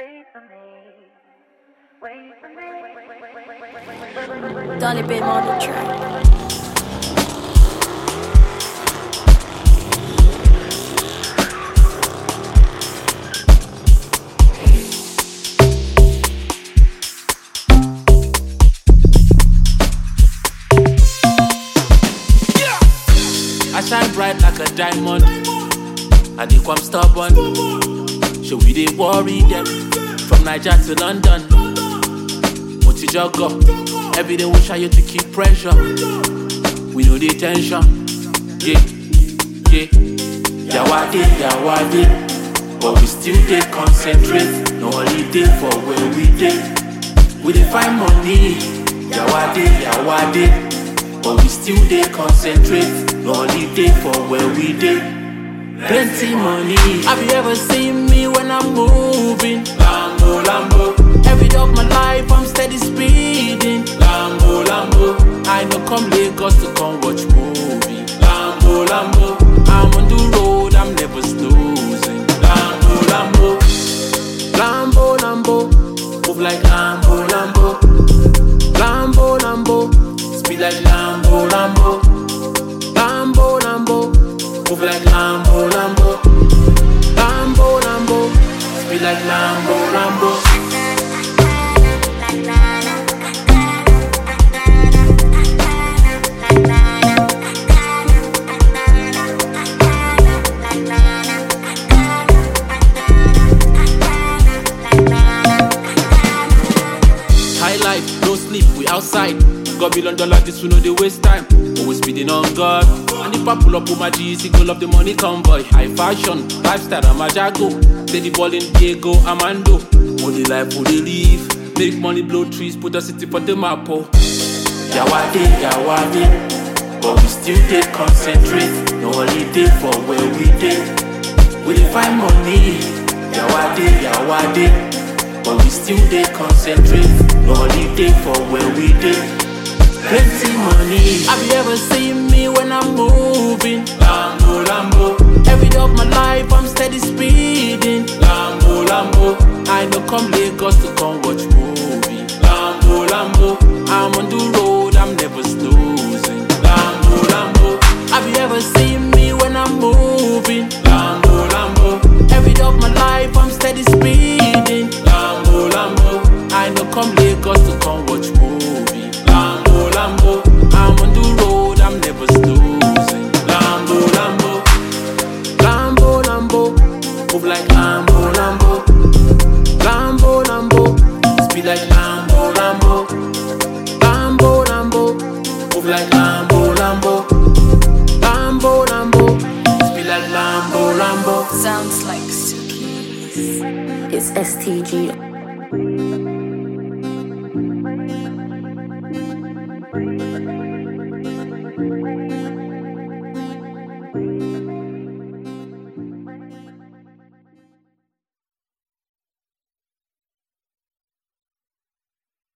Dolly Babe on the track. I shine bright like a diamond. I think I'm stubborn. Show we they worry them. From Niger to London. Moti jogger. Every day we try to keep pressure. We know the tension. Yeah, yeah. Yawade. But we still dey concentrate. No holiday for where we dey. We dey find money. Yawade. But we still dey concentrate. No holiday for where we dey. Plenty money. Have you ever seen me when I'm moving? Lambo. Every day of my life I'm steady speeding. Lambo. I no come Lagos to come watch movie. Lambo. I'm on the road, I'm never snoozing. Lambo. Move like Lambo. Speed like Lambo. Move like Lambo. Speed like Lambo. High life, no sleep, we outside. Got $1 this we know they waste time. Always speeding on God. And if I pull up with my G's, go love the money convoy. High fashion, lifestyle, I'm a jago. Steady ball in Diego, Armando. All the life we they live. Make money, blow trees, put the city for the map. Yawade. But we still dey concentrate. No holiday for where we dey. We dey find money. Yawade. But we still dey concentrate. No holiday for where we dey. Plenty money. Have you ever seen me when I'm moving? Lambo. Every day of my life I'm steady speeding. Lambo. I no come Lagos to come watch movie. Lambo. I'm on the road, I'm never snoozing. Lambo. Have you ever seen me when I'm moving? Lambo. Every day of my life I'm steady speeding. Lambo. I no come Lagos to come watch movie. Lambo. I'm on the road, I'm never snoozing. Lambo. Move like Lambo. Speed like Lambo. Move like Lambo. Speed like Lambo. Sounds like Suki. It's STG.